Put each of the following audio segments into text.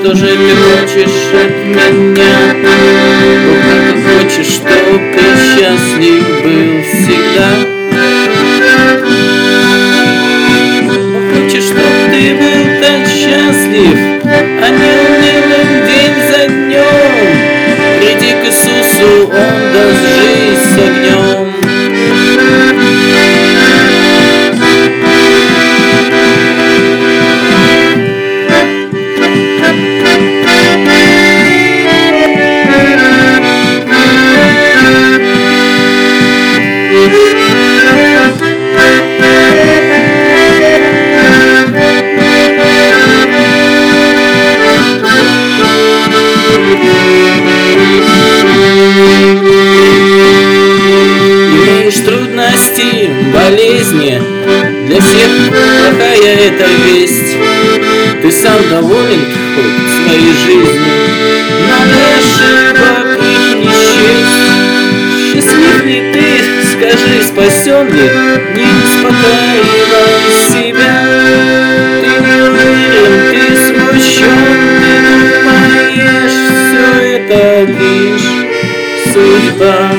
что же ты хочешь от меня? Бог только хочет, чтоб ты счастлив был всегда. Бог хочет, чтоб ты был так счастлив, а не унылым день за днем. Приди к Иисусу, Он даст жизнь с огнем. Трудности, болезни, для всех плохая эта весть. Ты сам доволен хоть своей жизнью, много ошибок их не счесть. Счастлив ли ты, скажи, спасен ли, не успокаивай себя. Ты не уверен, ты смущен, ты думаешь, все это лишь судьба.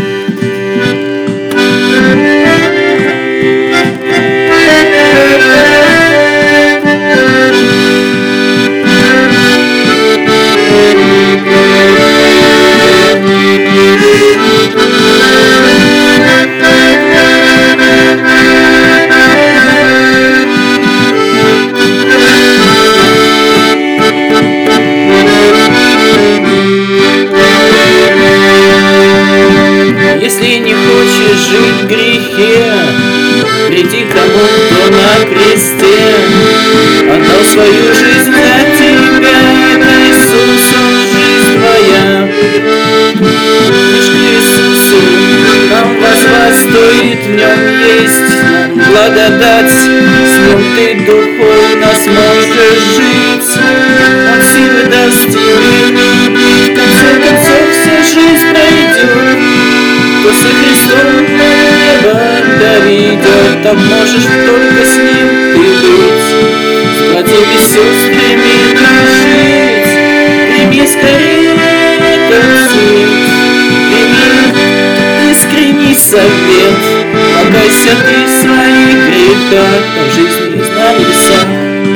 Если не хочешь жить в грехе, приди к тому, кто на кресте отдал свою жизнь за тебя. Это Иисус, Он жизнь твоя. Лишь к Иисусу нам воззвать стоит, в Нем есть нам благодать. С Ним ты духовно сможешь жить, Он силы даст тебе. В конце концов вся жизнь пройдет, кто со Христом на небо доведет, так можешь только с Ним ты быть, с братьями и сестрами дружить. Прими скорее этот свет, прими искренний совет, покайся ты в своих грехах, в жизни есть на небесах.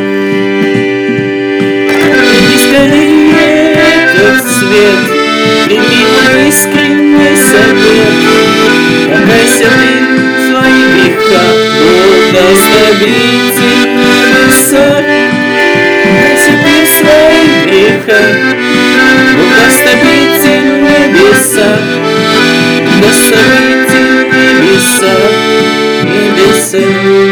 Прими скорее этот свет, прими мой искренний совет, покайся ты в своих грехах, Бог даст обитель в небесах. Покайся ты в своих грехах, Бог даст обитель в небесах. Даст обитель в небесах, небесах.